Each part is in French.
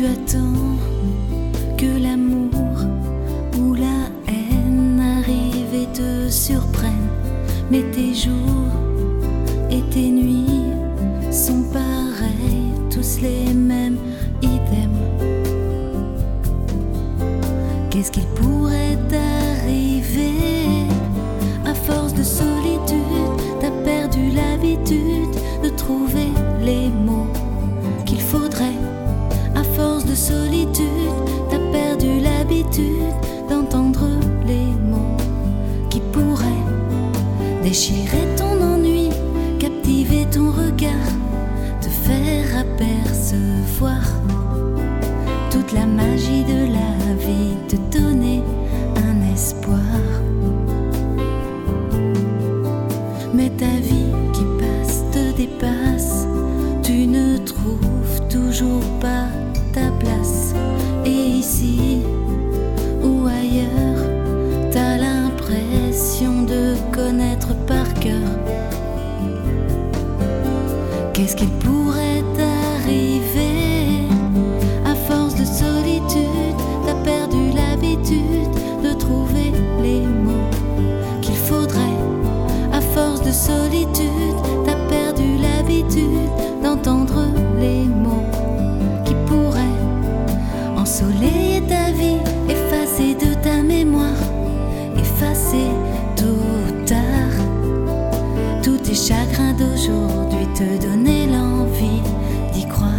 attends que l'amour ou la haine arrive et te surprenne, mais tes jours et tes nuits sont pareils, tous les mêmes, idem. Qu'est-ce qu'il pourrait t'arriver? À force de solitude, t'as perdu l'habitude de trouver les mots qu'il faudrait. À force de solitude, t'as perdu l'habitude d'entendre les mots qui pourraient déchirer ton ennui, captiver ton regard, te faire apercevoir toute la magie de la vie, te donner un espoir. Mais ta vie qui passe te dépasse, tu ne trouves toujours pas ta place. Et ici ou ailleurs, t'as l'impression de connaître par cœur. Qu'est-ce qu'il pourrait t'arriver? À force de solitude, t'as perdu l'habitude de trouver les mots qu'il faudrait. À force de solitude, t'as perdu l'habitude d'entendre les mots qui pourraient ensoleiller ta vie, effacer de ta mémoire, effacer tôt ou tard tous tes chagrins d'aujourd'hui, te donner l'envie d'y croire.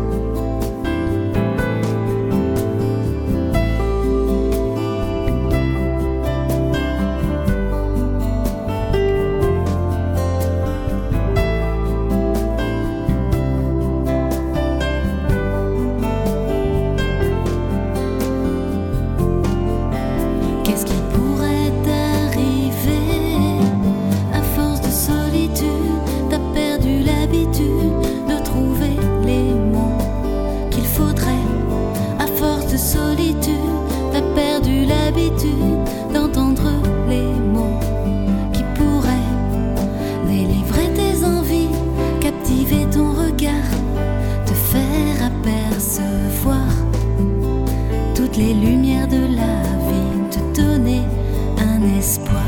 Qu'est-ce qui pourrait t'arriver? À force de solitude, t'as perdu l'habitude de trouver les mots qu'il faudrait. À force de solitude, t'as perdu l'habitude d'entendre les mots qui pourraient délivrer tes envies, captiver ton regard, te faire apercevoir toutes les lumières de la vie, te donner un espoir.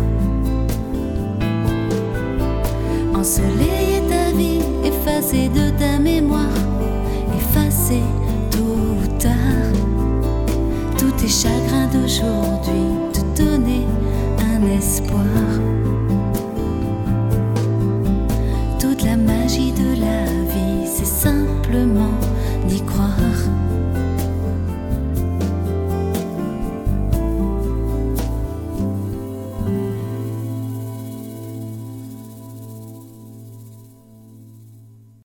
Ensoleiller ta vie, effacer de ta mémoire, effacer tôt ou tard tous tes chagrins d'aujourd'hui, te donner un espoir.